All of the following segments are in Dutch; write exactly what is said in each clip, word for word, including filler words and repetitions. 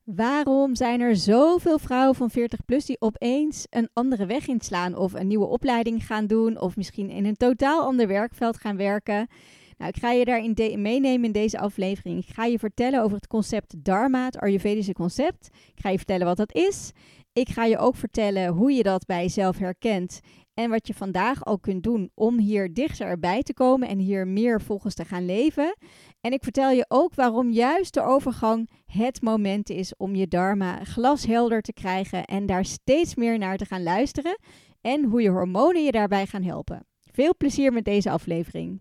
Waarom zijn er zoveel vrouwen van veertig plus die opeens een andere weg inslaan of een nieuwe opleiding gaan doen of misschien in een totaal ander werkveld gaan werken? Nou, ik ga je daarin de- meenemen in deze aflevering. Ik ga je vertellen over het concept Dharma, het Ayurvedische concept. Ik ga je vertellen wat dat is. Ik ga je ook vertellen hoe je dat bij jezelf herkent en wat je vandaag al kunt doen om hier dichterbij te komen en hier meer volgens te gaan leven. En ik vertel je ook waarom juist de overgang het moment is om je dharma glashelder te krijgen en daar steeds meer naar te gaan luisteren en hoe je hormonen je daarbij gaan helpen. Veel plezier met deze aflevering.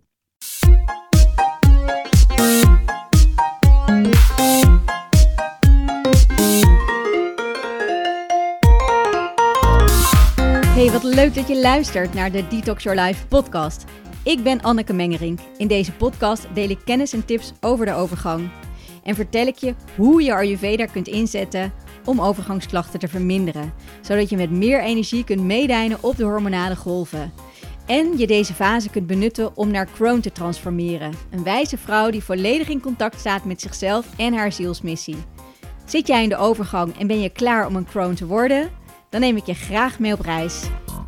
Hey, wat leuk dat je luistert naar de Detox Your Life podcast. Ik ben Anneke Mengerink. In deze podcast deel ik kennis en tips over de overgang. En vertel ik je hoe je Ayurveda kunt inzetten om overgangsklachten te verminderen. Zodat je met meer energie kunt meedijnen op de hormonale golven. En je deze fase kunt benutten om naar Crone te transformeren. Een wijze vrouw die volledig in contact staat met zichzelf en haar zielsmissie. Zit jij in de overgang en ben je klaar om een Crone te worden? Dan neem ik je graag mee op reis.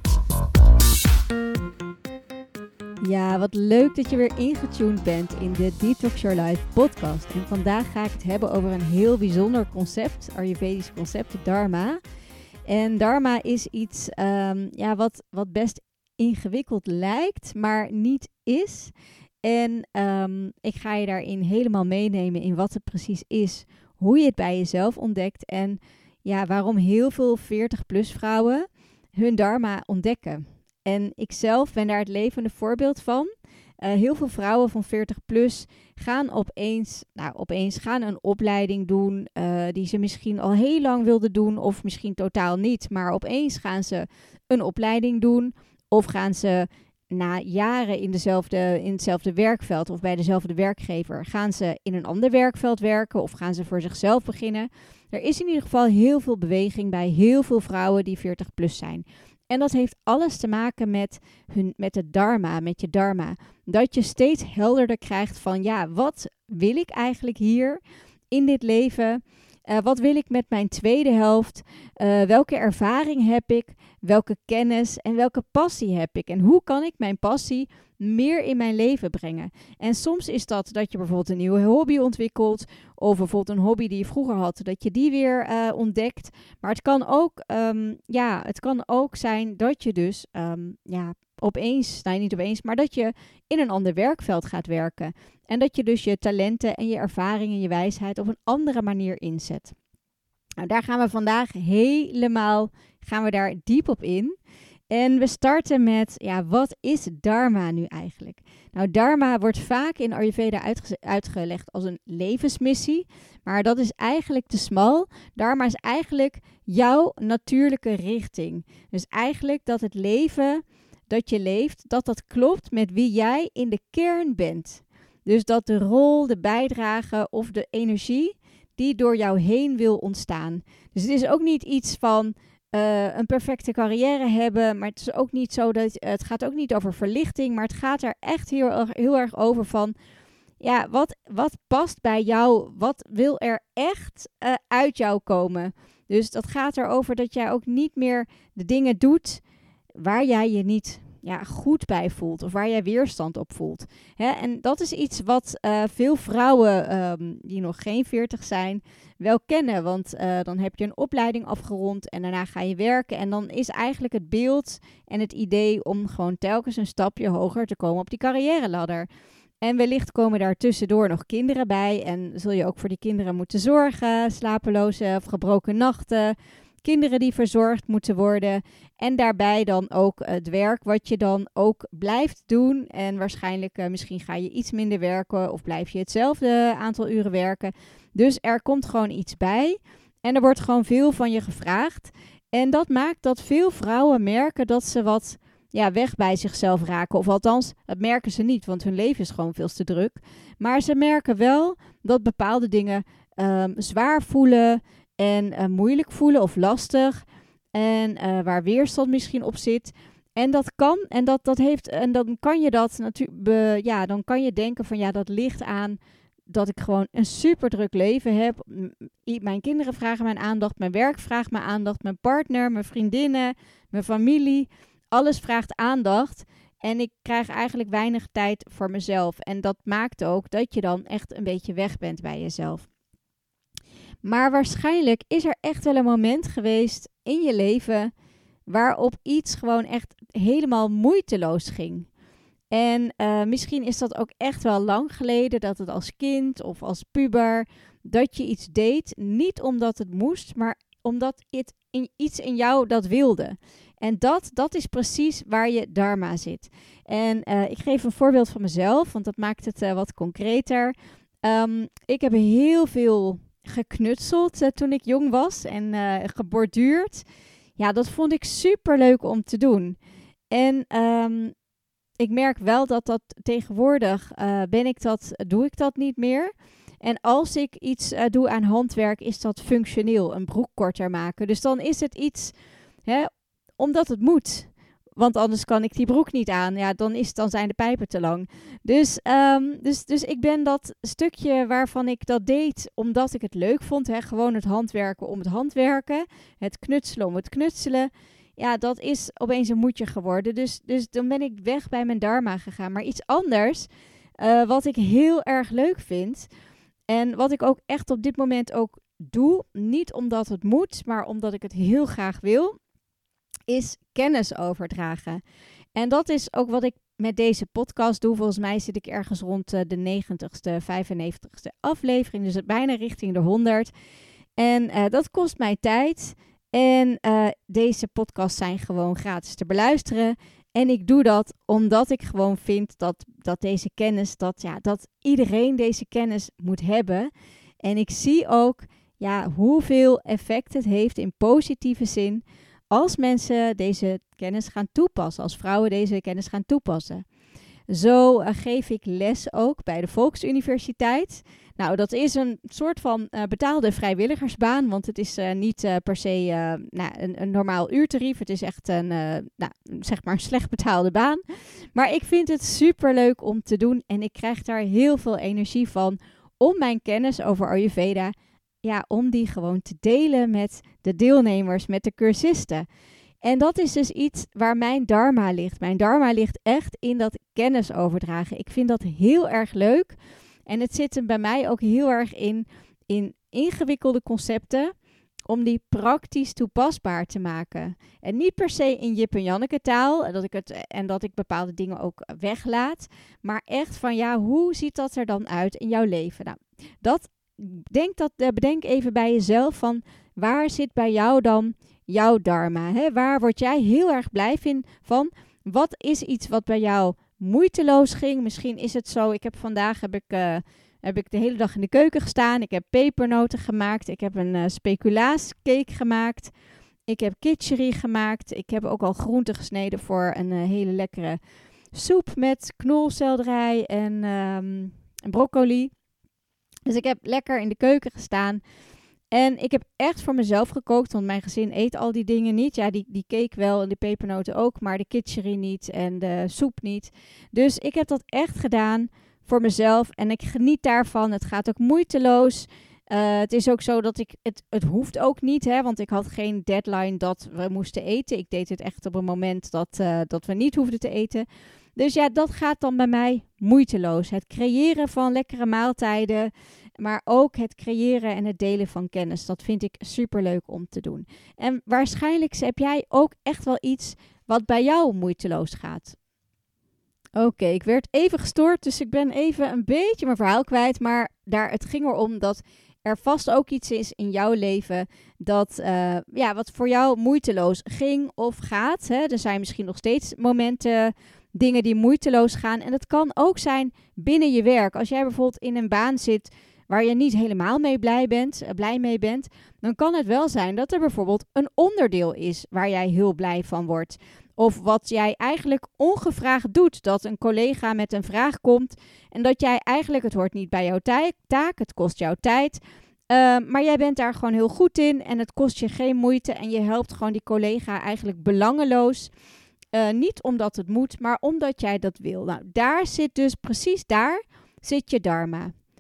Ja, wat leuk dat je weer ingetuned bent in de Detox Your Life podcast. En vandaag ga ik het hebben over een heel bijzonder concept, Ayurvedisch concept, Dharma. En Dharma is iets um, ja, wat, wat best ingewikkeld lijkt, maar niet is. En um, ik ga je daarin helemaal meenemen in wat het precies is, hoe je het bij jezelf ontdekt en ja, waarom heel veel veertig plus vrouwen hun dharma ontdekken. En ik zelf ben daar het levende voorbeeld van. Uh, heel veel vrouwen van veertig plus gaan opeens, nou, opeens gaan een opleiding doen uh, die ze misschien al heel lang wilden doen of misschien totaal niet. Maar opeens gaan ze een opleiding doen of gaan ze na jaren in, dezelfde, in hetzelfde werkveld of bij dezelfde werkgever, gaan ze in een ander werkveld werken of gaan ze voor zichzelf beginnen. Er is in ieder geval heel veel beweging bij heel veel vrouwen die veertig plus zijn. En dat heeft alles te maken met, hun, met het dharma, met je dharma. Dat je steeds helderder krijgt van, ja, wat wil ik eigenlijk hier in dit leven? Uh, wat wil ik met mijn tweede helft? Uh, welke ervaring heb ik? Welke kennis en welke passie heb ik? En hoe kan ik mijn passie meer in mijn leven brengen? En soms is dat dat je bijvoorbeeld een nieuwe hobby ontwikkelt. Of bijvoorbeeld een hobby die je vroeger had, dat je die weer uh, ontdekt. Maar het kan ook, um, ja, het kan ook zijn dat je dus um, ja, opeens, nee niet opeens, maar dat je in een ander werkveld gaat werken. En dat je dus je talenten en je ervaring en je wijsheid op een andere manier inzet. Nou, daar gaan we vandaag helemaal, gaan we daar diep op in. En we starten met, ja, wat is dharma nu eigenlijk? Nou, dharma wordt vaak in Ayurveda uitge- uitgelegd als een levensmissie. Maar dat is eigenlijk te smal. Dharma is eigenlijk jouw natuurlijke richting. Dus eigenlijk dat het leven dat je leeft, dat dat klopt met wie jij in de kern bent. Dus dat de rol, de bijdrage of de energie die door jou heen wil ontstaan. Dus het is ook niet iets van uh, een perfecte carrière hebben, maar het is ook niet zo dat het gaat ook niet over verlichting, maar het gaat er echt heel, heel erg over van, ja, wat, wat past bij jou? Wat wil er echt uh, uit jou komen? Dus dat gaat erover dat jij ook niet meer de dingen doet waar jij je niet ja, goed bij voelt of waar jij weerstand op voelt. Hè? En dat is iets wat uh, veel vrouwen um, die nog geen veertig zijn wel kennen. Want uh, dan heb je een opleiding afgerond en daarna ga je werken. En dan is eigenlijk het beeld en het idee om gewoon telkens een stapje hoger te komen op die carrièreladder. En wellicht komen daar tussendoor nog kinderen bij. En zul je ook voor die kinderen moeten zorgen. Slapeloze of gebroken nachten. Kinderen die verzorgd moeten worden. En daarbij dan ook het werk wat je dan ook blijft doen. En waarschijnlijk uh, misschien ga je iets minder werken of blijf je hetzelfde aantal uren werken. Dus er komt gewoon iets bij. En er wordt gewoon veel van je gevraagd. En dat maakt dat veel vrouwen merken dat ze wat ja, weg bij zichzelf raken. Of althans, dat merken ze niet, want hun leven is gewoon veel te druk. Maar ze merken wel dat bepaalde dingen um, zwaar voelen en uh, moeilijk voelen of lastig. En uh, waar weerstand misschien op zit. En dat kan, en dat, dat heeft, en dan kan je dat natuurlijk, ja, dan kan je denken van ja, dat ligt aan dat ik gewoon een super druk leven heb. M- Mijn kinderen vragen mijn aandacht, mijn werk vraagt mijn aandacht, mijn partner, mijn vriendinnen, mijn familie. Alles vraagt aandacht. En ik krijg eigenlijk weinig tijd voor mezelf. En dat maakt ook dat je dan echt een beetje weg bent bij jezelf. Maar waarschijnlijk is er echt wel een moment geweest in je leven waarop iets gewoon echt helemaal moeiteloos ging. En uh, misschien is dat ook echt wel lang geleden, dat het als kind of als puber, dat je iets deed, niet omdat het moest, maar omdat het in, iets in jou dat wilde. En dat, dat is precies waar je dharma zit. En uh, ik geef een voorbeeld van mezelf, want dat maakt het uh, wat concreter. Um, ik heb heel veel geknutseld uh, toen ik jong was en uh, geborduurd. Ja, dat vond ik super leuk om te doen. En um, ik merk wel dat dat tegenwoordig uh, ben ik dat, doe ik dat niet meer. En als ik iets uh, doe aan handwerk, is dat functioneel, een broek korter maken. Dus dan is het iets, hè, omdat het moet. Want anders kan ik die broek niet aan. Ja, dan, is, dan zijn de pijpen te lang. Dus, um, dus, dus ik ben dat stukje waarvan ik dat deed, omdat ik het leuk vond. Hè, gewoon het handwerken om het handwerken. Het knutselen om het knutselen. Ja, dat is opeens een moedje geworden. Dus, dus dan ben ik weg bij mijn dharma gegaan. Maar iets anders, uh, wat ik heel erg leuk vind. En wat ik ook echt op dit moment ook doe. Niet omdat het moet, maar omdat ik het heel graag wil. Is kennis overdragen. En dat is ook wat ik met deze podcast doe. Volgens mij zit ik ergens rond uh, de negentigste, vijfennegentigste aflevering. Dus het bijna richting de honderd. En uh, dat kost mij tijd. En uh, deze podcasts zijn gewoon gratis te beluisteren. En ik doe dat omdat ik gewoon vind dat, dat deze kennis, dat, ja, dat iedereen deze kennis moet hebben. En ik zie ook ja, hoeveel effect het heeft in positieve zin als mensen deze kennis gaan toepassen, als vrouwen deze kennis gaan toepassen. Zo uh, geef ik les ook bij de Volksuniversiteit. Nou, dat is een soort van uh, betaalde vrijwilligersbaan, want het is uh, niet uh, per se uh, nou, een, een normaal uurtarief. Het is echt een, uh, nou, zeg maar een slecht betaalde baan. Maar ik vind het superleuk om te doen en ik krijg daar heel veel energie van om mijn kennis over Ayurveda, ja, om die gewoon te delen met de deelnemers, met de cursisten. En dat is dus iets waar mijn dharma ligt. Mijn dharma ligt echt in dat kennis overdragen. Ik vind dat heel erg leuk. En het zit er bij mij ook heel erg in, in ingewikkelde concepten, om die praktisch toepasbaar te maken. En niet per se in Jip en Janneke taal, dat ik het, en dat ik bepaalde dingen ook weglaat. Maar echt van, ja, hoe ziet dat er dan uit in jouw leven? Nou, dat, denk dat, bedenk even bij jezelf van, waar zit bij jou dan jouw dharma? Hè? Waar word jij heel erg blij van? Wat is iets wat bij jou moeiteloos ging? Misschien is het zo, ik heb vandaag heb ik, uh, heb ik de hele dag in de keuken gestaan. Ik heb pepernoten gemaakt. Ik heb een uh, speculaascake gemaakt. Ik heb kitchery gemaakt. Ik heb ook al groenten gesneden voor een uh, hele lekkere soep met knolselderij en um, broccoli. Dus ik heb lekker in de keuken gestaan. En ik heb echt voor mezelf gekookt, want mijn gezin eet al die dingen niet. Ja, die, die cake wel en de pepernoten ook, maar de kitchery niet en de soep niet. Dus ik heb dat echt gedaan voor mezelf en ik geniet daarvan. Het gaat ook moeiteloos. Uh, het is ook zo dat ik, het, het hoeft ook niet, hè, want ik had geen deadline dat we moesten eten. Ik deed het echt op een moment dat, uh, dat we niet hoefden te eten. Dus ja, dat gaat dan bij mij moeiteloos. Het creëren van lekkere maaltijden, maar ook het creëren en het delen van kennis. Dat vind ik superleuk om te doen. En waarschijnlijk heb jij ook echt wel iets wat bij jou moeiteloos gaat. Oké, okay, ik werd even gestoord, dus ik ben even een beetje mijn verhaal kwijt. Maar daar, het ging erom dat er vast ook iets is in jouw leven dat, uh, ja, wat voor jou moeiteloos ging of gaat. Hè? Er zijn misschien nog steeds momenten, dingen die moeiteloos gaan. En dat kan ook zijn binnen je werk. Als jij bijvoorbeeld in een baan zit waar je niet helemaal mee blij bent, uh, blij mee bent, dan kan het wel zijn dat er bijvoorbeeld een onderdeel is waar jij heel blij van wordt. Of wat jij eigenlijk ongevraagd doet, dat een collega met een vraag komt en dat jij eigenlijk, het hoort niet bij jouw taak, het kost jou tijd, uh, maar jij bent daar gewoon heel goed in en het kost je geen moeite en je helpt gewoon die collega eigenlijk belangeloos. Uh, niet omdat het moet, maar omdat jij dat wil. Nou, daar zit dus, precies daar zit je dharma.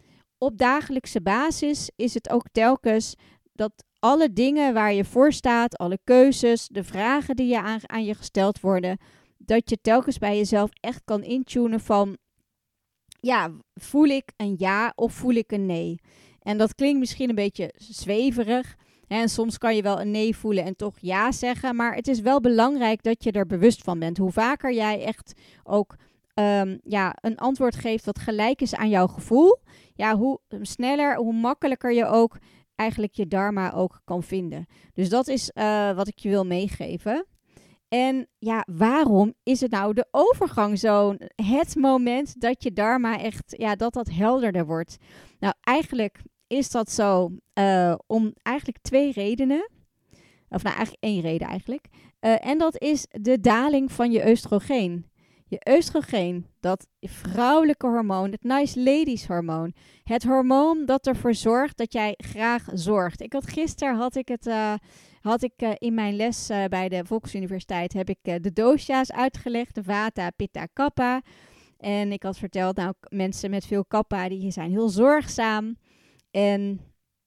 op dagelijkse basis is het ook telkens dat alle dingen waar je voor staat, alle keuzes, de vragen die je aan, aan je gesteld worden, dat je telkens bij jezelf echt kan intunen van, ja, voel ik een ja of voel ik een nee? En dat klinkt misschien een beetje zweverig. Hè, en soms kan je wel een nee voelen en toch ja zeggen. Maar het is wel belangrijk dat je er bewust van bent. Hoe vaker jij echt ook um, ja, een antwoord geeft wat gelijk is aan jouw gevoel, ja, hoe sneller, hoe makkelijker je ook eigenlijk je dharma ook kan vinden. Dus dat is uh, wat ik je wil meegeven. En ja, waarom is het nou de overgang zo? Het moment dat je dharma echt, ja, dat dat helderder wordt. Nou, eigenlijk is dat zo uh, om eigenlijk twee redenen. Of nou, eigenlijk één reden eigenlijk. Uh, en dat is de daling van je oestrogeen. Je oestrogeen, dat vrouwelijke hormoon, het nice ladies hormoon. Het hormoon dat ervoor zorgt dat jij graag zorgt. Ik had gisteren had ik het uh, had ik uh, in mijn les uh, bij de Volksuniversiteit heb ik uh, de dosha's uitgelegd, de Vata, Pitta, Kapha. En ik had verteld, nou, mensen met veel Kapha die zijn heel zorgzaam. En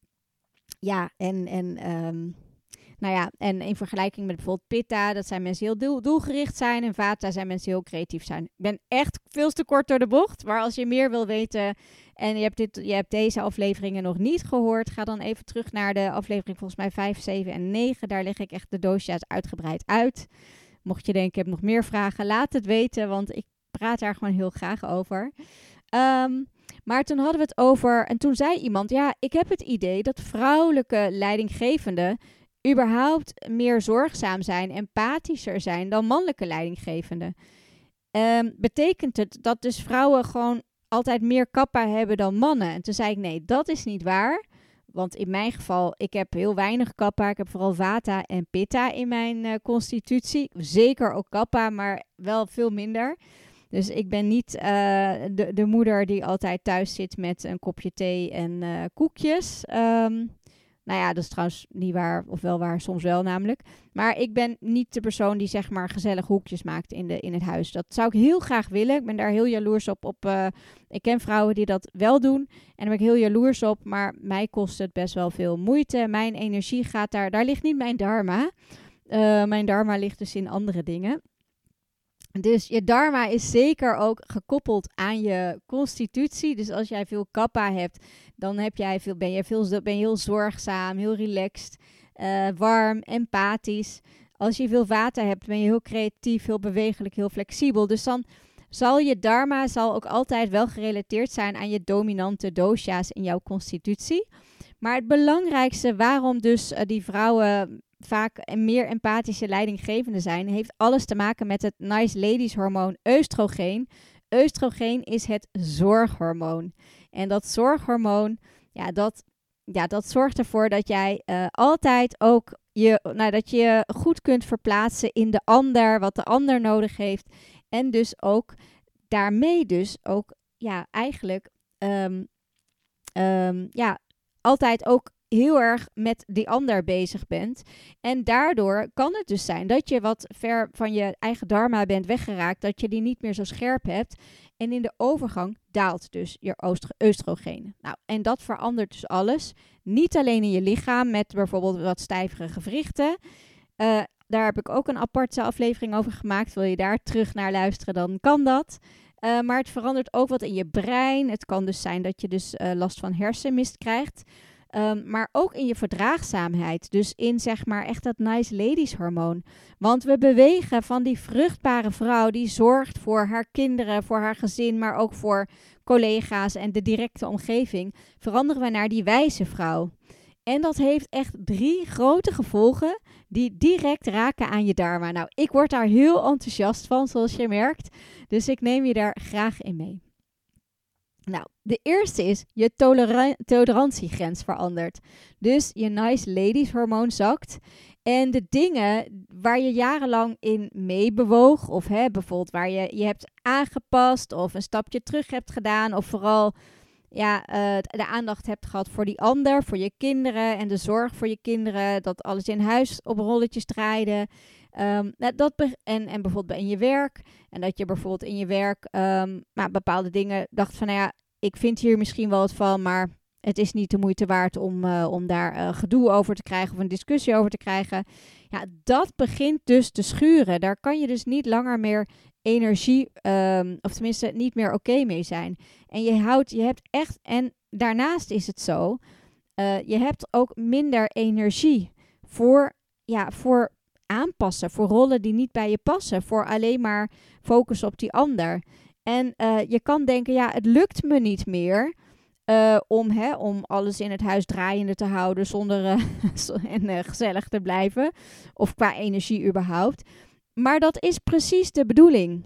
ja, en en um, Nou ja, en in vergelijking met bijvoorbeeld Pitta, dat zijn mensen die heel doel, doelgericht zijn. En Vata zijn mensen die heel creatief zijn. Ik ben echt veel te kort door de bocht. Maar als je meer wil weten en je hebt, dit, je hebt deze afleveringen nog niet gehoord, ga dan even terug naar de aflevering volgens mij vijf, zeven en negen. Daar leg ik echt de dosha's uitgebreid uit. Mocht je denken, ik heb nog meer vragen, laat het weten, want ik praat daar gewoon heel graag over. Um, maar toen hadden we het over, en toen zei iemand, ja, ik heb het idee dat vrouwelijke leidinggevenden überhaupt meer zorgzaam zijn, empathischer zijn dan mannelijke leidinggevenden. Um, betekent het dat dus vrouwen gewoon altijd meer kappa hebben dan mannen? En toen zei ik, nee, dat is niet waar. Want in mijn geval, ik heb heel weinig kappa. Ik heb vooral vata en pitta in mijn uh, constitutie. Zeker ook kappa, maar wel veel minder. Dus ik ben niet uh, de, de moeder die altijd thuis zit met een kopje thee en uh, koekjes. Um, Nou ja, dat is trouwens niet waar, of wel waar, soms wel namelijk. Maar ik ben niet de persoon die zeg maar gezellig hoekjes maakt in, de, in het huis. Dat zou ik heel graag willen. Ik ben daar heel jaloers op. op uh, ik ken vrouwen die dat wel doen. En daar ben ik heel jaloers op. Maar mij kost het best wel veel moeite. Mijn energie gaat daar, daar ligt niet mijn dharma. Uh, mijn dharma ligt dus in andere dingen. Dus je dharma is zeker ook gekoppeld aan je constitutie. Dus als jij veel kappa hebt, dan heb jij veel, ben, je veel, ben je heel zorgzaam, heel relaxed, uh, warm, empathisch. Als je veel vata hebt, ben je heel creatief, heel bewegelijk, heel flexibel. Dus dan zal je dharma zal ook altijd wel gerelateerd zijn aan je dominante dosha's in jouw constitutie. Maar het belangrijkste waarom dus uh, die vrouwen vaak meer empathische leidinggevende zijn, heeft alles te maken met het nice ladies hormoon oestrogeen. Oestrogeen is het zorghormoon. En dat zorghormoon, ja, dat, ja, dat zorgt ervoor dat jij uh, altijd ook je, nou, dat je je goed kunt verplaatsen in de ander, wat de ander nodig heeft. En dus ook daarmee dus ook, ja, eigenlijk, um, um, ja, altijd ook heel erg met die ander bezig bent. En daardoor kan het dus zijn dat je wat ver van je eigen dharma bent weggeraakt, dat je die niet meer zo scherp hebt. En in de overgang daalt dus je oestrogeen. Nou, en dat verandert dus alles. Niet alleen in je lichaam met bijvoorbeeld wat stijvere gewrichten. Uh, daar heb ik ook een aparte aflevering over gemaakt. Wil je daar terug naar luisteren, dan kan dat. Uh, maar het verandert ook wat in je brein. Het kan dus zijn dat je dus uh, last van hersenmist krijgt. Um, maar ook in je verdraagzaamheid. Dus in zeg maar echt dat nice ladies hormoon. Want we bewegen van die vruchtbare vrouw die zorgt voor haar kinderen, voor haar gezin, maar ook voor collega's en de directe omgeving. Veranderen we naar die wijze vrouw. En dat heeft echt drie grote gevolgen die direct raken aan je dharma. Nou, ik word daar heel enthousiast van, zoals je merkt. Dus ik neem je daar graag in mee. Nou, de eerste is je tolera- tolerantiegrens verandert. Dus je nice ladies hormoon zakt. En de dingen waar je jarenlang in meebewoog, of hè, bijvoorbeeld waar je je hebt aangepast of een stapje terug hebt gedaan, of vooral ja, uh, de aandacht hebt gehad voor die ander, voor je kinderen en de zorg voor je kinderen, dat alles in huis op rolletjes draaide. Um, dat be- en, en bijvoorbeeld in je werk. En dat je bijvoorbeeld in je werk um, maar bepaalde dingen dacht van, nou ja, ik vind hier misschien wel wat van, maar het is niet de moeite waard om, uh, om daar uh, gedoe over te krijgen of een discussie over te krijgen. Ja, dat begint dus te schuren. Daar kan je dus niet langer meer energie, um, of tenminste niet meer oké okay mee zijn. En je houdt, je hebt echt, en daarnaast is het zo, uh, je hebt ook minder energie voor, ja, voor aanpassen, voor rollen die niet bij je passen, voor alleen maar focus op die ander. En uh, je kan denken, ja, het lukt me niet meer uh, om, hè, om alles in het huis draaiende te houden zonder uh, en uh, gezellig te blijven, of qua energie überhaupt. Maar dat is precies de bedoeling.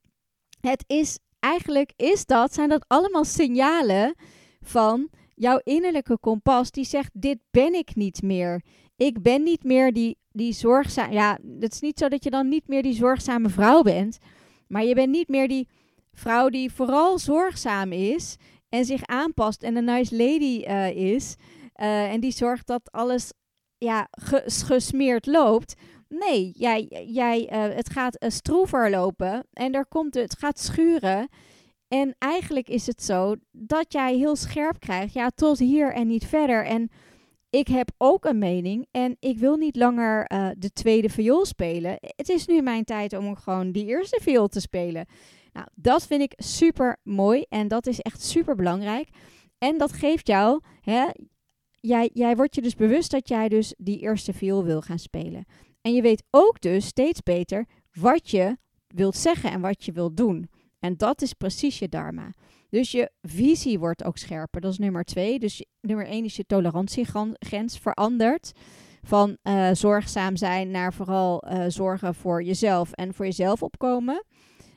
Het is, eigenlijk is dat, zijn dat allemaal signalen van jouw innerlijke kompas die zegt, dit ben ik niet meer. Ik ben niet meer die, die zorgzame, ja, het is niet zo dat je dan niet meer die zorgzame vrouw bent, maar je bent niet meer die vrouw die vooral zorgzaam is en zich aanpast en een nice lady uh, is uh, en die zorgt dat alles ja, ges- gesmeerd loopt. Nee, jij, jij, uh, het gaat uh, stroever lopen en er komt, het gaat schuren. En eigenlijk is het zo dat jij heel scherp krijgt, ja, tot hier en niet verder. En ik heb ook een mening en ik wil niet langer uh, de tweede viool spelen. Het is nu mijn tijd om gewoon die eerste viool te spelen. Nou, dat vind ik super mooi en dat is echt super belangrijk. En dat geeft jou, hè, jij, jij wordt je dus bewust dat jij dus die eerste viool wil gaan spelen. En je weet ook dus steeds beter wat je wilt zeggen en wat je wilt doen. En dat is precies je dharma. Dus je visie wordt ook scherper. Dat is nummer twee. Dus je, nummer één is je tolerantiegrens verandert. Van uh, zorgzaam zijn naar vooral uh, zorgen voor jezelf en voor jezelf opkomen.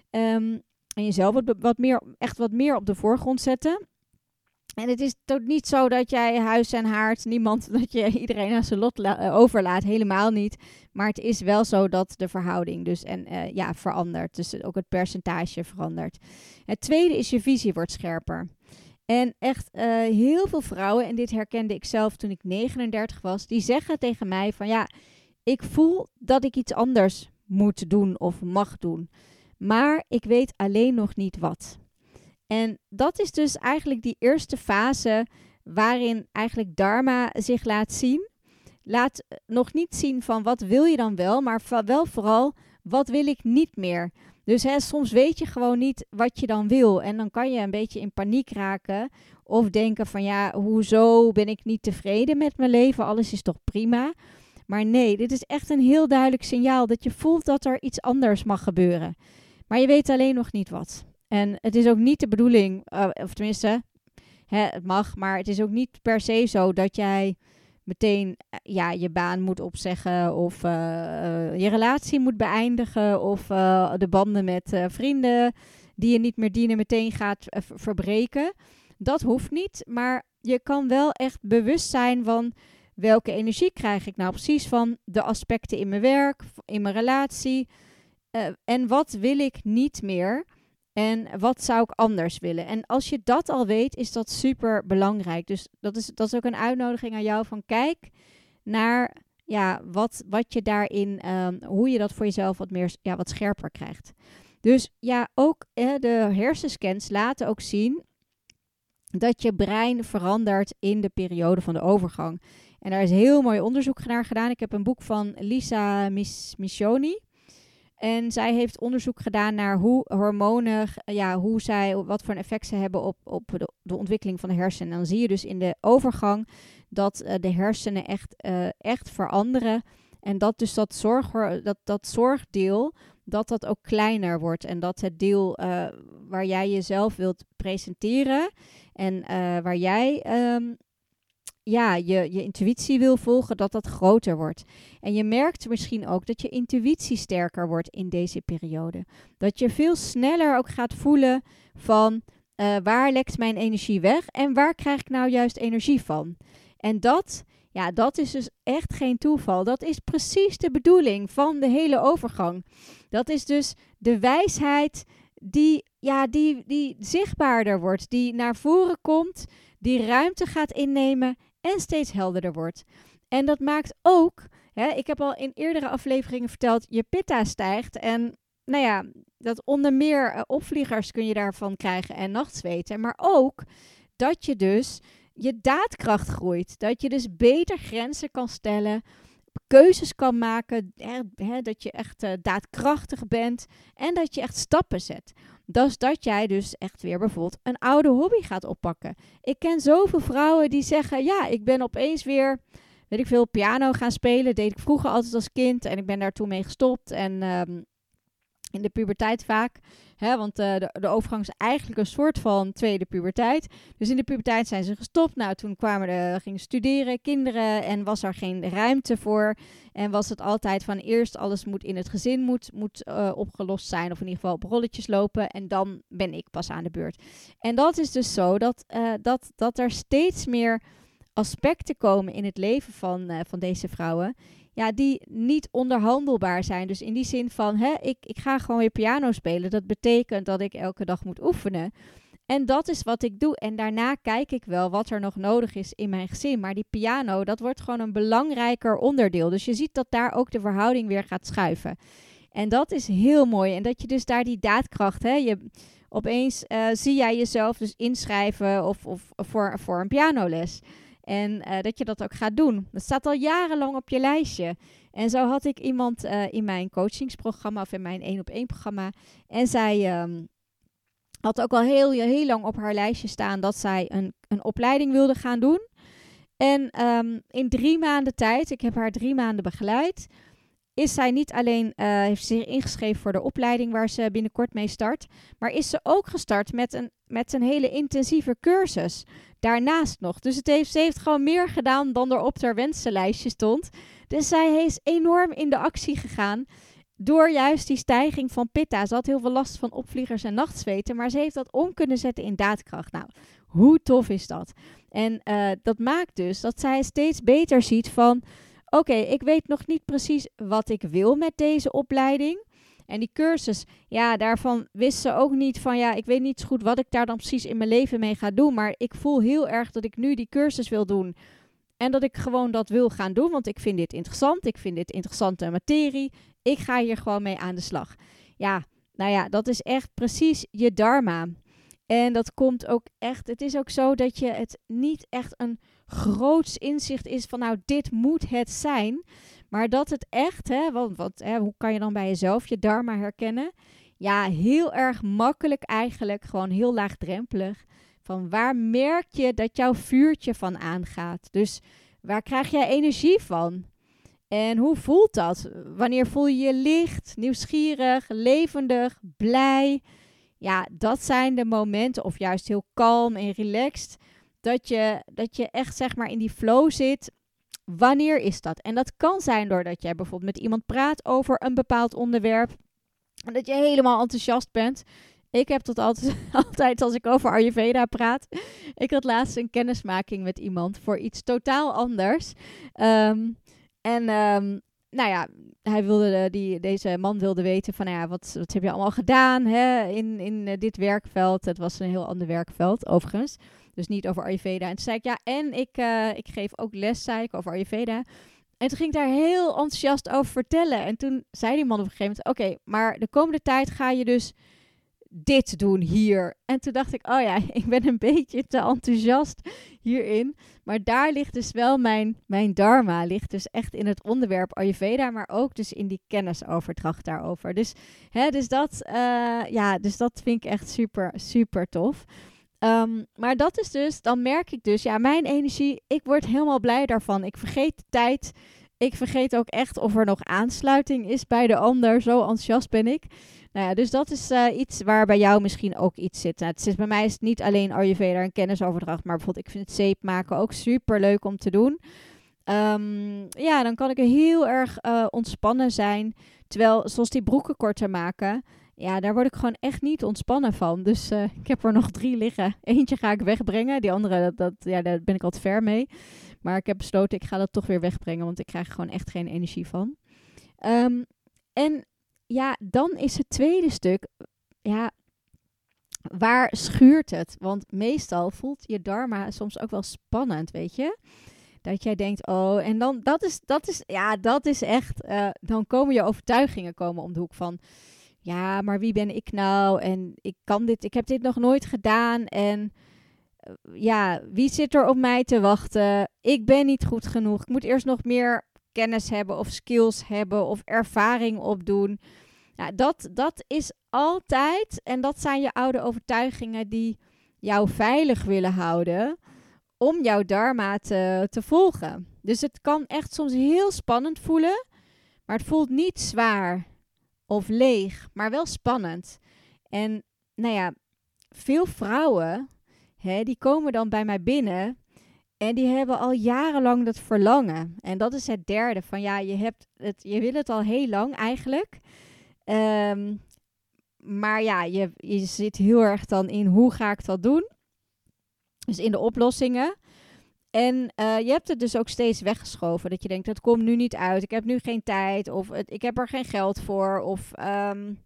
Um, en jezelf wat, wat meer, echt wat meer op de voorgrond zetten. En het is toch niet zo dat jij huis en haard, niemand, dat je iedereen aan zijn lot la- overlaat. Helemaal niet. Maar het is wel zo dat de verhouding dus en, uh, ja, verandert. Dus ook het percentage verandert. Het tweede is je visie wordt scherper. En echt uh, heel veel vrouwen, en dit herkende ik zelf toen ik negenendertig was, die zeggen tegen mij van ja, ik voel dat ik iets anders moet doen of mag doen. Maar ik weet alleen nog niet wat. En dat is dus eigenlijk die eerste fase waarin eigenlijk dharma zich laat zien. Laat nog niet zien van wat wil je dan wel, maar wel vooral wat wil ik niet meer. Dus hè, soms weet je gewoon niet wat je dan wil. En dan kan je een beetje in paniek raken of denken van ja, hoezo ben ik niet tevreden met mijn leven? Alles is toch prima? Maar nee, dit is echt een heel duidelijk signaal dat je voelt dat er iets anders mag gebeuren. Maar je weet alleen nog niet wat. En het is ook niet de bedoeling, uh, of tenminste, hè, het mag, maar het is ook niet per se zo dat jij meteen uh, ja, je baan moet opzeggen of uh, uh, je relatie moet beëindigen of uh, de banden met uh, vrienden die je niet meer dienen meteen gaat uh, verbreken. Dat hoeft niet, maar je kan wel echt bewust zijn van welke energie krijg ik nou precies van de aspecten in mijn werk, in mijn relatie uh, en wat wil ik niet meer. En wat zou ik anders willen? En als je dat al weet, is dat super belangrijk. Dus dat is, dat is ook een uitnodiging aan jou van kijk naar ja, wat, wat je daarin, um, hoe je dat voor jezelf wat meer, ja, wat scherper krijgt. Dus ja, ook eh, de hersenscans laten ook zien dat je brein verandert in de periode van de overgang. En daar is heel mooi onderzoek naar gedaan. Ik heb een boek van Lisa Missioni. En zij heeft onderzoek gedaan naar hoe hormonen, ja, hoe zij, wat voor een effect ze hebben op, op de, de ontwikkeling van de hersenen. En dan zie je dus in de overgang dat uh, de hersenen echt, uh, echt veranderen. En dat dus dat, zorg, dat, dat zorgdeel, dat dat ook kleiner wordt. En dat het deel uh, waar jij jezelf wilt presenteren en uh, waar jij um, ja, je, je intuïtie wil volgen, dat dat groter wordt. En je merkt misschien ook dat je intuïtie sterker wordt in deze periode. Dat je veel sneller ook gaat voelen van uh, waar lekt mijn energie weg en waar krijg ik nou juist energie van. En dat, ja, dat is dus echt geen toeval. Dat is precies de bedoeling van de hele overgang. Dat is dus de wijsheid die, ja, die, die zichtbaarder wordt, die naar voren komt, die ruimte gaat innemen en steeds helderder wordt. En dat maakt ook, hè, ik heb al in eerdere afleveringen verteld, je pitta stijgt. En nou ja, dat onder meer uh, opvliegers kun je daarvan krijgen en nachtzweten. Maar ook dat je dus je daadkracht groeit. Dat je dus beter grenzen kan stellen, keuzes kan maken, hè, hè, dat je echt uh, daadkrachtig bent en dat je echt stappen zet. Dat is dat jij dus echt weer bijvoorbeeld een oude hobby gaat oppakken. Ik ken zoveel vrouwen die zeggen, ja, ik ben opeens weer, weet ik veel, piano gaan spelen. Dat deed ik vroeger altijd als kind en ik ben daar toen mee gestopt. En um, in de puberteit vaak, hè, want uh, de, de overgang is eigenlijk een soort van tweede puberteit. Dus in de puberteit zijn ze gestopt. Nou, toen kwamen de, gingen studeren, kinderen en was er geen ruimte voor. En was het altijd van eerst alles moet in het gezin moet, moet uh, opgelost zijn. Of in ieder geval op rolletjes lopen. En dan ben ik pas aan de beurt. En dat is dus zo dat, uh, dat, dat er steeds meer aspecten komen in het leven van, uh, van deze vrouwen. Ja, die niet onderhandelbaar zijn. Dus in die zin van, hè, ik, ik ga gewoon weer piano spelen. Dat betekent dat ik elke dag moet oefenen. En dat is wat ik doe. En daarna kijk ik wel wat er nog nodig is in mijn gezin. Maar die piano, dat wordt gewoon een belangrijker onderdeel. Dus je ziet dat daar ook de verhouding weer gaat schuiven. En dat is heel mooi. En dat je dus daar die daadkracht, hè, je, opeens uh, zie jij jezelf dus inschrijven of, of, of voor, voor een pianoles. En uh, dat je dat ook gaat doen. Dat staat al jarenlang op je lijstje. En zo had ik iemand uh, in mijn coachingsprogramma of in mijn één op één programma. En zij um, had ook al heel, heel lang op haar lijstje staan dat zij een, een opleiding wilde gaan doen. En um, in drie maanden tijd, ik heb haar drie maanden begeleid, is zij niet alleen, uh, heeft ze zich ingeschreven voor de opleiding waar ze binnenkort mee start, maar is ze ook gestart met een, met een hele intensieve cursus. Daarnaast nog. Dus het heeft, ze heeft gewoon meer gedaan dan er op haar wensenlijstje stond. Dus zij is enorm in de actie gegaan door juist die stijging van pitta. Ze had heel veel last van opvliegers en nachtzweten, maar ze heeft dat om kunnen zetten in daadkracht. Nou, hoe tof is dat? En uh, dat maakt dus dat zij steeds beter ziet van, oké, okay, ik weet nog niet precies wat ik wil met deze opleiding. En die cursus, ja, daarvan wist ze ook niet van, ja, ik weet niet zo goed wat ik daar dan precies in mijn leven mee ga doen. Maar ik voel heel erg dat ik nu die cursus wil doen. En dat ik gewoon dat wil gaan doen, want ik vind dit interessant. Ik vind dit interessante materie. Ik ga hier gewoon mee aan de slag. Ja, nou ja, dat is echt precies je dharma. En dat komt ook echt, het is ook zo dat je het niet echt een groots inzicht is van, nou, dit moet het zijn. Maar dat het echt, hè, want wat, hè, hoe kan je dan bij jezelf je dharma herkennen? Ja, heel erg makkelijk eigenlijk, gewoon heel laagdrempelig. Van waar merk je dat jouw vuurtje van aangaat? Dus waar krijg jij energie van? En hoe voelt dat? Wanneer voel je je licht, nieuwsgierig, levendig, blij? Ja, dat zijn de momenten, of juist heel kalm en relaxed, dat je, dat je echt zeg maar in die flow zit. Wanneer is dat? En dat kan zijn doordat jij bijvoorbeeld met iemand praat over een bepaald onderwerp. En dat je helemaal enthousiast bent. Ik heb dat altijd, altijd als ik over Ayurveda praat. Ik had laatst een kennismaking met iemand voor iets totaal anders. Um, en um, nou ja, hij wilde, die, deze man wilde weten van, nou ja, wat, wat heb je allemaal gedaan hè, in, in uh, dit werkveld. Het was een heel ander werkveld overigens. Dus niet over Ayurveda. En toen zei ik, ja, en ik, uh, ik geef ook les, zei ik, over Ayurveda. En toen ging ik daar heel enthousiast over vertellen. En toen zei die man op een gegeven moment, oké, okay, maar de komende tijd ga je dus dit doen hier. En toen dacht ik, oh ja, ik ben een beetje te enthousiast hierin. Maar daar ligt dus wel mijn, mijn dharma, ligt dus echt in het onderwerp Ayurveda, maar ook dus in die kennisoverdracht daarover. Dus, hè, dus, dat, uh, ja, dus dat vind ik echt super, super tof. Um, maar dat is dus, dan merk ik dus, ja, mijn energie, ik word helemaal blij daarvan. Ik vergeet de tijd. Ik vergeet ook echt of er nog aansluiting is bij de ander. Zo enthousiast ben ik. Nou ja, dus dat is uh, iets waar bij jou misschien ook iets zit. Nou, het is, bij mij is het niet alleen Ayurveda en kennisoverdracht, maar bijvoorbeeld ik vind het zeep maken ook super leuk om te doen. Um, ja, dan kan ik er heel erg uh, ontspannen zijn. Terwijl, zoals die broeken korter maken, ja, daar word ik gewoon echt niet ontspannen van. Dus uh, ik heb er nog drie liggen. Eentje ga ik wegbrengen. Die andere, dat, dat, ja, daar ben ik al te ver mee. Maar ik heb besloten, ik ga dat toch weer wegbrengen. Want ik krijg er gewoon echt geen energie van. Um, en ja, dan is het tweede stuk, ja, waar schuurt het? Want meestal voelt je dharma soms ook wel spannend, weet je? Dat jij denkt, oh, en dan, dat is, dat is, ja, dat is echt, uh, dan komen je overtuigingen komen om de hoek van, ja, maar wie ben ik nou? En ik kan dit, ik heb dit nog nooit gedaan. En uh, ja, wie zit er op mij te wachten? Ik ben niet goed genoeg. Ik moet eerst nog meer kennis hebben of skills hebben of ervaring opdoen. Ja, dat, dat is altijd, en dat zijn je oude overtuigingen die jou veilig willen houden om jouw dharma te, te volgen. Dus het kan echt soms heel spannend voelen, maar het voelt niet zwaar of leeg, maar wel spannend. En nou ja, veel vrouwen, hè, die komen dan bij mij binnen en die hebben al jarenlang dat verlangen. En dat is het derde, van ja, je, hebt het, je wil het al heel lang eigenlijk. Um, maar ja, je, je zit heel erg dan in hoe ga ik dat doen? Dus in de oplossingen. En uh, je hebt het dus ook steeds weggeschoven. Dat je denkt, het komt nu niet uit. Ik heb nu geen tijd. Of het, ik heb er geen geld voor. Of um,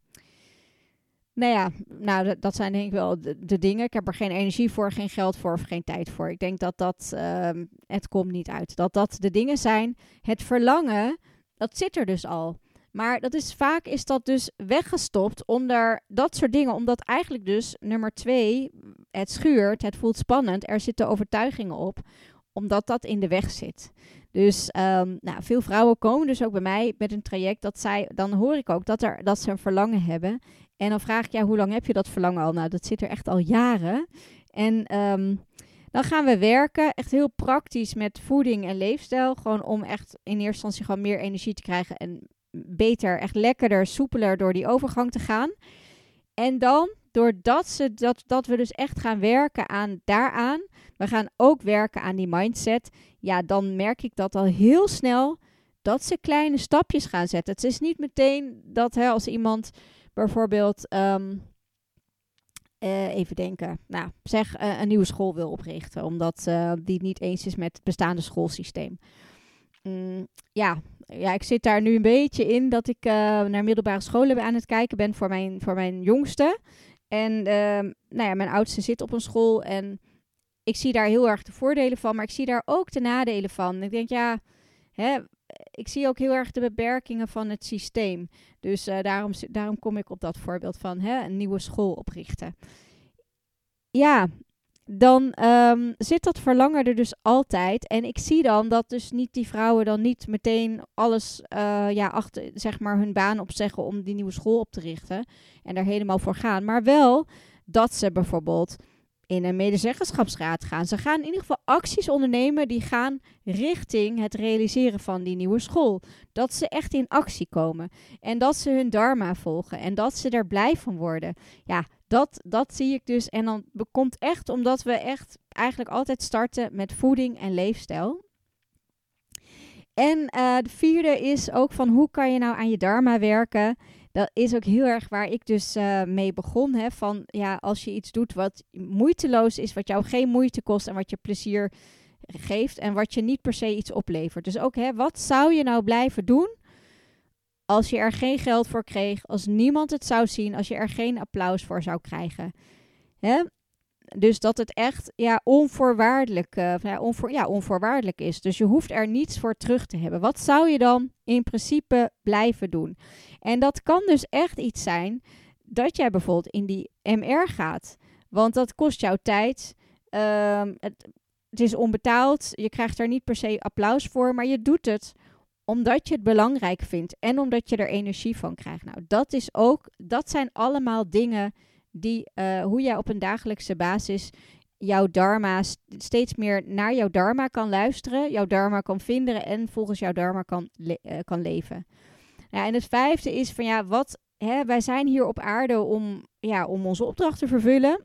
nou ja, nou, dat, dat zijn denk ik wel de, de dingen. Ik heb er geen energie voor, geen geld voor of geen tijd voor. Ik denk dat dat, um, het komt niet uit. Dat dat de dingen zijn. Het verlangen, dat zit er dus al. Maar dat is, vaak is dat dus weggestopt onder dat soort dingen. Omdat eigenlijk dus, nummer twee, het schuurt, het voelt spannend. Er zitten overtuigingen op, omdat dat in de weg zit. Dus um, nou, veel vrouwen komen dus ook bij mij met een traject. Dat zij, dan hoor ik ook dat, er, dat ze een verlangen hebben. En dan vraag ik, ja, hoe lang heb je dat verlangen al? Nou, dat zit er echt al jaren. En um, dan gaan we werken, echt heel praktisch met voeding en leefstijl. Gewoon om echt in eerste instantie gewoon meer energie te krijgen en beter, echt lekkerder, soepeler door die overgang te gaan. En dan, doordat ze, dat, dat we dus echt gaan werken aan daaraan, we gaan ook werken aan die mindset, ja, dan merk ik dat al heel snel, dat ze kleine stapjes gaan zetten. Het is niet meteen dat, hè, als iemand bijvoorbeeld, um, uh, even denken, nou, zeg uh, een nieuwe school wil oprichten, omdat uh, die het niet eens is met het bestaande schoolsysteem. Mm, ja, ja, ik zit daar nu een beetje in dat ik uh, naar middelbare scholen aan het kijken ben voor mijn, voor mijn jongste. En uh, nou ja, mijn oudste zit op een school en ik zie daar heel erg de voordelen van, maar ik zie daar ook de nadelen van. Ik denk, ja, hè, ik zie ook heel erg de beperkingen van het systeem. Dus uh, daarom, daarom kom ik op dat voorbeeld van hè, een nieuwe school oprichten. Ja, dan um, zit dat verlangen er dus altijd. En ik zie dan dat dus niet die vrouwen dan niet meteen alles, uh, ja, achter, zeg maar, hun baan opzeggen om die nieuwe school op te richten. En daar helemaal voor gaan. Maar wel dat ze bijvoorbeeld in een medezeggenschapsraad gaan. Ze gaan in ieder geval acties ondernemen die gaan richting het realiseren van die nieuwe school. Dat ze echt in actie komen. En dat ze hun dharma volgen. En dat ze er blij van worden. Ja, dat, dat zie ik dus. En dan komt echt omdat we echt eigenlijk altijd starten met voeding en leefstijl. En uh, de vierde is ook van hoe kan je nou aan je dharma werken. Dat is ook heel erg waar ik dus uh, mee begon. Hè, van ja, als je iets doet wat moeiteloos is, wat jou geen moeite kost en wat je plezier geeft en wat je niet per se iets oplevert. Dus ook, hè, wat zou je nou blijven doen als je er geen geld voor kreeg, als niemand het zou zien, als je er geen applaus voor zou krijgen. Hè? Dus dat het echt ja, onvoorwaardelijk, uh, ja, onvoor, ja, onvoorwaardelijk is. Dus je hoeft er niets voor terug te hebben. Wat zou je dan in principe blijven doen? En dat kan dus echt iets zijn dat jij bijvoorbeeld in die M R gaat. Want dat kost jou tijd. Uh, het, het is onbetaald. Je krijgt er niet per se applaus voor. Maar je doet het omdat je het belangrijk vindt. En omdat je er energie van krijgt. Nou, dat is ook, dat zijn allemaal dingen die, uh, hoe jij op een dagelijkse basis jouw dharma, steeds meer naar jouw dharma kan luisteren, jouw dharma kan vinden en volgens jouw dharma kan, le- uh, kan leven. Nou, en het vijfde is van ja, wat, hè, wij zijn hier op aarde om, ja, om onze opdracht te vervullen.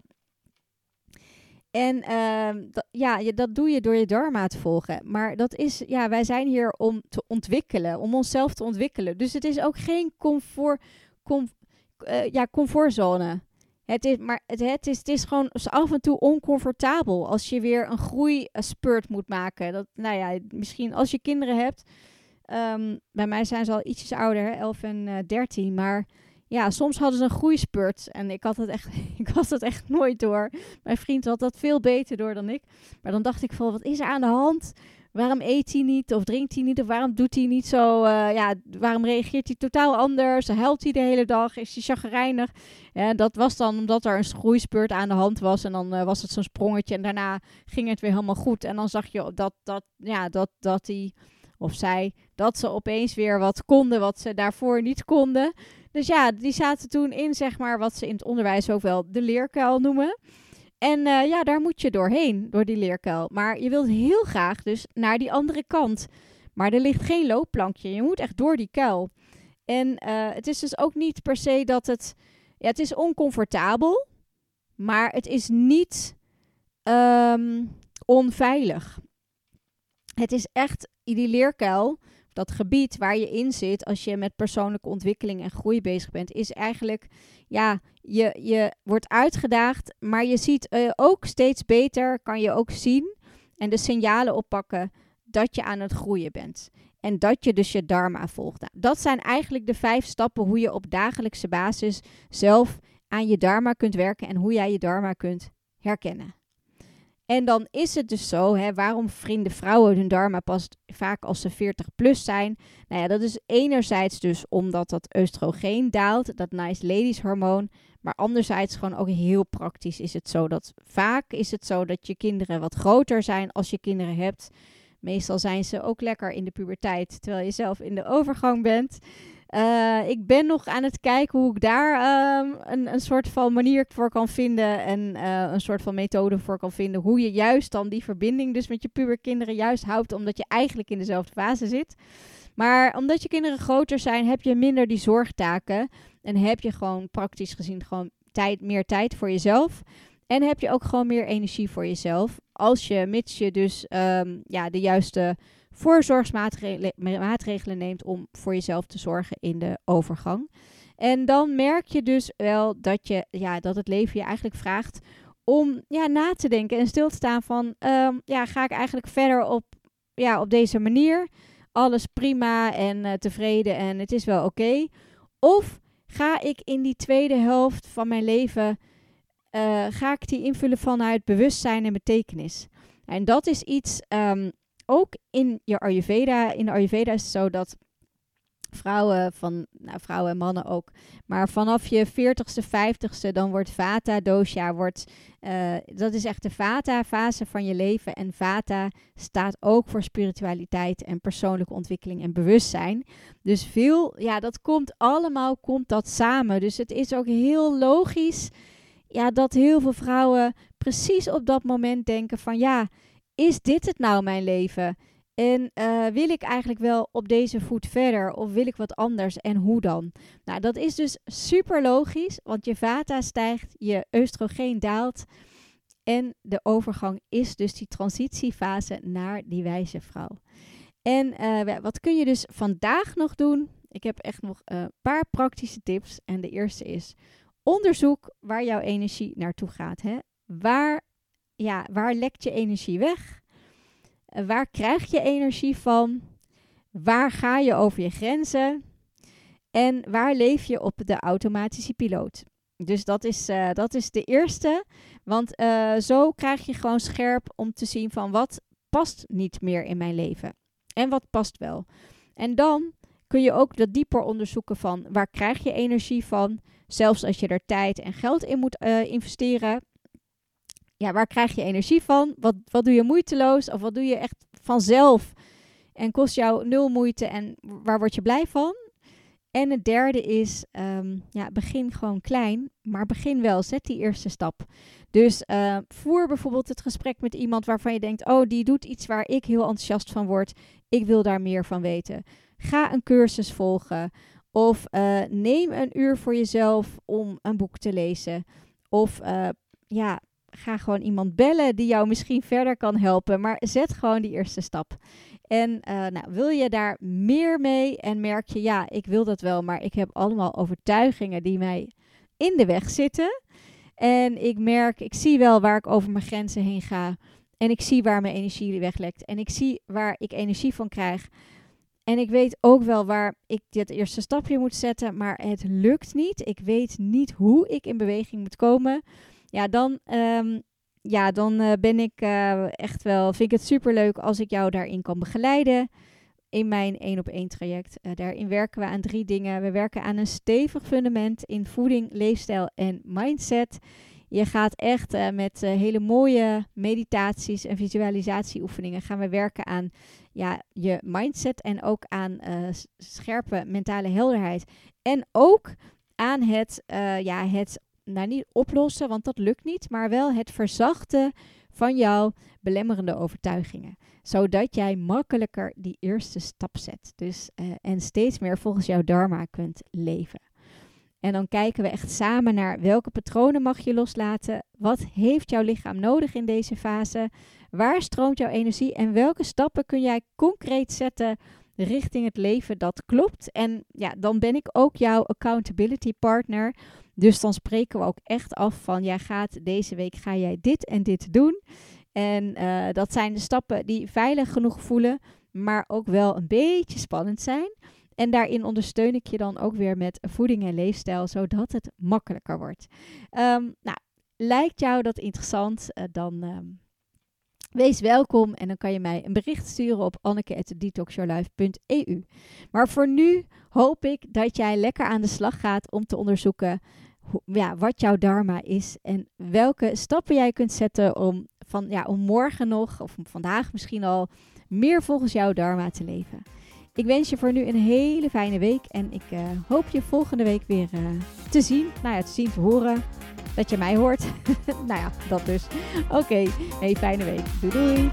En uh, d- ja, je, dat doe je door je dharma te volgen. Maar dat is, ja, wij zijn hier om te ontwikkelen, om onszelf te ontwikkelen. Dus het is ook geen comfort, com, uh, ja, comfortzone. Het is, maar het, het, is, het is gewoon af en toe oncomfortabel als je weer een groeispurt moet maken. Dat, nou ja, misschien als je kinderen hebt. Um, bij mij zijn ze al ietsjes ouder, hè, elf en uh, dertien. Maar ja, soms hadden ze een groeispurt. En ik had het echt, ik had het echt nooit door. Mijn vriend had dat veel beter door dan ik. Maar dan dacht ik van, wat is er aan de hand? Waarom eet hij niet of drinkt hij niet of waarom doet hij niet zo? Uh, ja, waarom reageert hij totaal anders? Huilt hij de hele dag? Is hij chagrijnig? Ja, dat was dan omdat er een groeispurt aan de hand was en dan uh, was het zo'n sprongetje en daarna ging het weer helemaal goed. En dan zag je dat, dat, ja, dat, dat hij of zij, dat ze opeens weer wat konden wat ze daarvoor niet konden. Dus ja, die zaten toen in, zeg maar, wat ze in het onderwijs ook wel de leerkuil noemen. En uh, ja, daar moet je doorheen, door die leerkuil. Maar je wilt heel graag dus naar die andere kant. Maar er ligt geen loopplankje. Je moet echt door die kuil. En uh, het is dus ook niet per se dat het... Ja, het is oncomfortabel, maar het is niet um, onveilig. Het is echt die leerkuil, dat gebied waar je in zit als je met persoonlijke ontwikkeling en groei bezig bent, is eigenlijk, ja, je, je wordt uitgedaagd, maar je ziet uh, ook steeds beter, kan je ook zien en de signalen oppakken dat je aan het groeien bent. En dat je dus je dharma volgt. Nou, dat zijn eigenlijk de vijf stappen hoe je op dagelijkse basis zelf aan je dharma kunt werken en hoe jij je dharma kunt herkennen. En dan is het dus zo, hè, waarom vrienden vrouwen hun dharma pas vaak als ze veertig plus zijn. Nou ja, dat is enerzijds dus omdat dat oestrogeen daalt, dat nice ladies hormoon. Maar anderzijds gewoon ook heel praktisch is het zo dat vaak is het zo dat je kinderen wat groter zijn als je kinderen hebt. Meestal zijn ze ook lekker in de puberteit, terwijl je zelf in de overgang bent. Uh, ik ben nog aan het kijken hoe ik daar uh, een, een soort van manier voor kan vinden. En uh, een soort van methode voor kan vinden. Hoe je juist dan die verbinding dus met je puberkinderen juist houdt. Omdat je eigenlijk in dezelfde fase zit. Maar omdat je kinderen groter zijn, heb je minder die zorgtaken. En heb je gewoon praktisch gezien gewoon tijd, meer tijd voor jezelf. En heb je ook gewoon meer energie voor jezelf. Als je, mits je dus um, ja, de juiste voorzorgsmaatregelen neemt om voor jezelf te zorgen in de overgang. En dan merk je dus wel dat, je, ja, dat het leven je eigenlijk vraagt om ja, na te denken en stil te staan van, um, ja, ga ik eigenlijk verder op, ja, op deze manier? Alles prima en uh, tevreden en het is wel oké. Okay. Of ga ik in die tweede helft van mijn leven, uh, ga ik die invullen vanuit bewustzijn en betekenis? En dat is iets... Um, Ook in je Ayurveda, in de Ayurveda is het zo dat vrouwen, van, nou, vrouwen en mannen ook, maar vanaf je veertigste, vijftigste, dan wordt Vata dosha, wordt, uh, dat is echt de Vata-fase van je leven. En Vata staat ook voor spiritualiteit en persoonlijke ontwikkeling en bewustzijn. Dus veel, ja, dat komt allemaal, komt dat samen. Dus het is ook heel logisch, ja, dat heel veel vrouwen precies op dat moment denken van, ja, is dit het nou mijn leven? En uh, wil ik eigenlijk wel op deze voet verder of wil ik wat anders en hoe dan? Nou, dat is dus super logisch, want je vata stijgt, je oestrogeen daalt en de overgang is dus die transitiefase naar die wijze vrouw. En uh, wat kun je dus vandaag nog doen? Ik heb echt nog een uh, paar praktische tips en de eerste is onderzoek waar jouw energie naartoe gaat. Hè? Waar Ja, waar lekt je energie weg? Uh, waar krijg je energie van? Waar ga je over je grenzen? En waar leef je op de automatische piloot? Dus dat is, uh, dat is de eerste. Want uh, zo krijg je gewoon scherp om te zien van wat past niet meer in mijn leven. En wat past wel. En dan kun je ook dat dieper onderzoeken van waar krijg je energie van? Zelfs als je er tijd en geld in moet uh, investeren. Ja, waar krijg je energie van? Wat, wat doe je moeiteloos? Of wat doe je echt vanzelf? En kost jou nul moeite en waar word je blij van? En het derde is, um, ja, begin gewoon klein, maar begin wel. Zet die eerste stap. Dus uh, voer bijvoorbeeld het gesprek met iemand waarvan je denkt, oh, die doet iets waar ik heel enthousiast van word. Ik wil daar meer van weten. Ga een cursus volgen. Of uh, neem een uur voor jezelf om een boek te lezen. Of uh, ja... Ga gewoon iemand bellen die jou misschien verder kan helpen. Maar zet gewoon die eerste stap. En uh, nou, wil je daar meer mee en merk je, ja, ik wil dat wel. Maar ik heb allemaal overtuigingen die mij in de weg zitten. En ik merk, ik zie wel waar ik over mijn grenzen heen ga. En ik zie waar mijn energie weglekt. En ik zie waar ik energie van krijg. En ik weet ook wel waar ik dit eerste stapje moet zetten. Maar het lukt niet. Ik weet niet hoe ik in beweging moet komen. Ja, dan, um, ja, dan uh, ben ik uh, echt wel, vind ik het superleuk als ik jou daarin kan begeleiden. In mijn één op één traject. Uh, daarin werken we aan drie dingen. We werken aan een stevig fundament in voeding, leefstijl en mindset. Je gaat echt uh, met uh, hele mooie meditaties en visualisatieoefeningen gaan we werken aan ja, je mindset en ook aan uh, scherpe mentale helderheid. En ook aan het, uh, ja, het nou niet oplossen, want dat lukt niet, maar wel het verzachten van jouw belemmerende overtuigingen. Zodat jij makkelijker die eerste stap zet. Dus, uh, en steeds meer volgens jouw dharma kunt leven. En dan kijken we echt samen naar welke patronen mag je loslaten. Wat heeft jouw lichaam nodig in deze fase? Waar stroomt jouw energie? En welke stappen kun jij concreet zetten richting het leven dat klopt? En ja, dan ben ik ook jouw accountability partner. Dus dan spreken we ook echt af van, jij gaat deze week ga jij dit en dit doen. En uh, dat zijn de stappen die veilig genoeg voelen, maar ook wel een beetje spannend zijn. En daarin ondersteun ik je dan ook weer met voeding en leefstijl, zodat het makkelijker wordt. Um, nou, lijkt jou dat interessant? Uh, dan um, wees welkom en dan kan je mij een bericht sturen op anneke at detox your life punt e u. Maar voor nu hoop ik dat jij lekker aan de slag gaat om te onderzoeken hoe, ja, wat jouw dharma is en welke stappen jij kunt zetten om, van, ja, om morgen nog, of vandaag misschien al, meer volgens jouw dharma te leven. Ik wens je voor nu een hele fijne week en ik uh, hoop je volgende week weer uh, te zien. Nou ja, te zien, te horen. Dat je mij hoort. Nou ja, dat dus. Oké, okay. Hey, fijne week. Doei doei.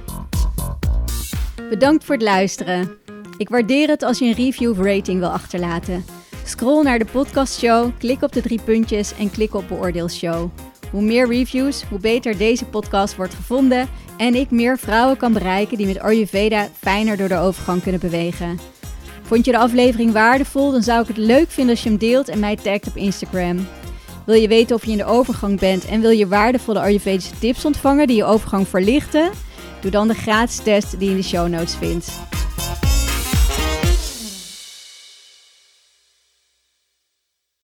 Bedankt voor het luisteren. Ik waardeer het als je een review of rating wil achterlaten. Scroll naar de podcastshow, klik op de drie puntjes en klik op beoordeel show. Hoe meer reviews, hoe beter deze podcast wordt gevonden en ik meer vrouwen kan bereiken die met Ayurveda fijner door de overgang kunnen bewegen. Vond je de aflevering waardevol, dan zou ik het leuk vinden als je hem deelt en mij tagt op Instagram. Wil je weten of je in de overgang bent en wil je waardevolle Ayurvedische tips ontvangen die je overgang verlichten? Doe dan de gratis test die je in de show notes vindt.